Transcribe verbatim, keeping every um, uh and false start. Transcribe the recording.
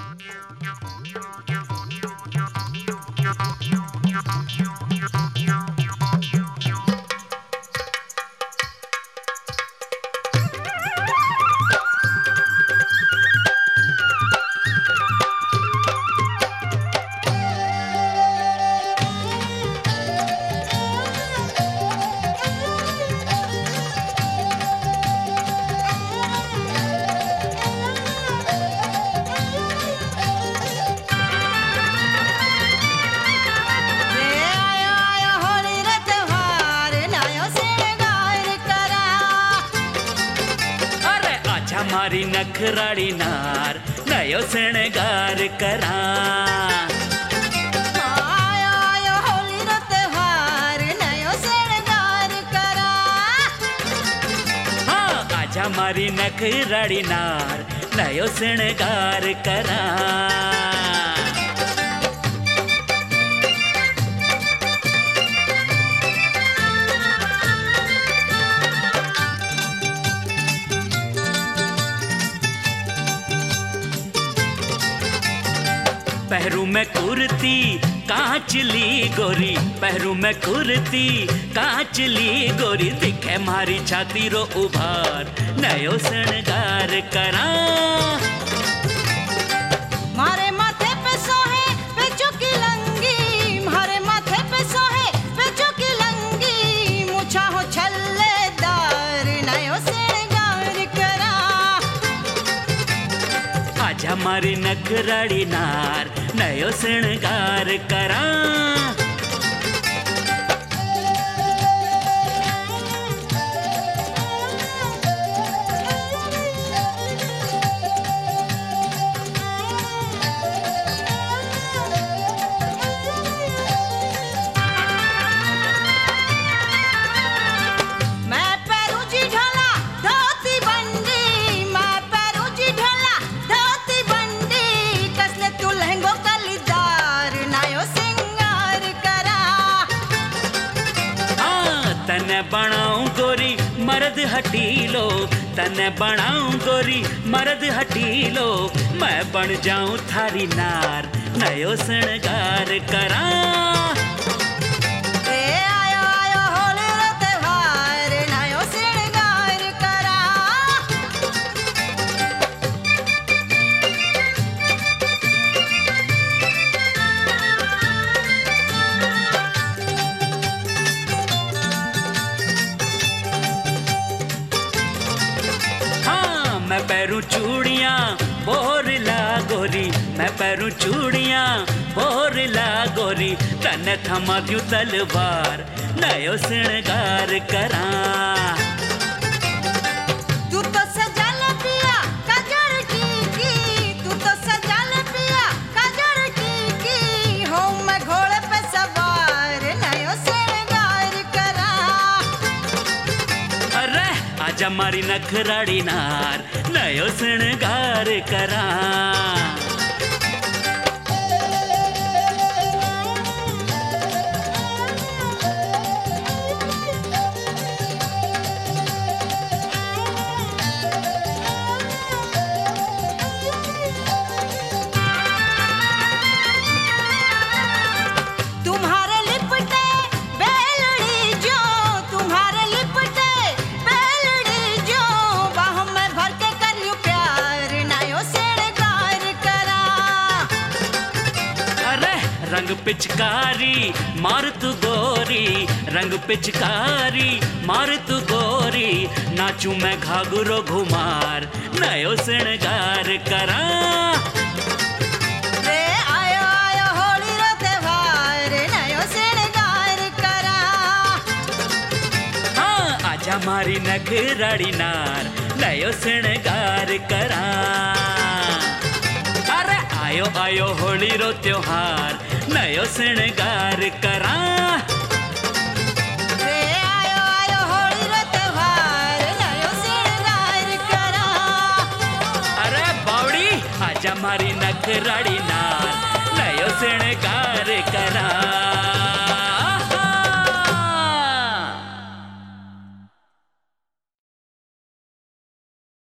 मारी नखराड़ी नार नयो श्रृंगार करा। आयो आयो होली रो त्योहार नयो श्रृंगार करा। हाँ आजा मारी नखराड़ी नार नयो श्रृंगार करा। पहरू में कुर्ती कांचली गोरी, पहरू में कुर्ती कांचली गोरी, दिखे मारी छाती रो उभार नयो श्रृंगार करा। मारे माथे पे सोहे पेचो की लंगी, मारे माथे पे सोहे पेचो की लंगी, मुछा हो छल्लेदार नयो श्रृंगार करा। आजा मारी नखराड़ी नार नयो श्रृंगार करा। तने बनाऊं गोरी मर्द हटीलो, तने बनाऊं गोरी मर्द हटीलो, मैं बन जाऊं थारी नार नयो श्रृंगार करा। ए आयो आयो होली रो त्योहार नयो श्रृंगार करा। मैं पैरूं चूड़ियां बोरला गोरी, मैं पैरूं चूड़ियां बोरला गोरी, तने थमा दूं तलवार नयो श्रृंगार करा। तू तो सजल पिया काजल की की, तू तो सजल पिया काजल की की, हो मैं घोड़े पे सवार नयो श्रृंगार करा। अरे आजा मारी नखराड़ी नार नयो श्रृंगार करा। तुम्हारे लिपटे बेलड़ी जो, तुम्हारे लिपटे बेलड़ी जो, बाह में भर के करियो प्यार नयो श्रृंगार करा। अरे रंग पिचकारी मार तू गोरी, रंग पिचकारी मार तू गोरी, नाचू मैं घाघरो घुमार नयो श्रृंगार करा। रे आयो आयो होली रो त्योहार नयो श्रृंगार करा। हाँ आजा मारी नखराड़ी नार नयो श्रृंगार करा। अरे आयो आयो होली रो त्योहार नयो श्रृंगार करा। रे आयो आयो होली रो त्योहार नयो श्रृंगार करा। अरे बावड़ी आजा मारी नखराड़ी नार नयो श्रृंगार करा।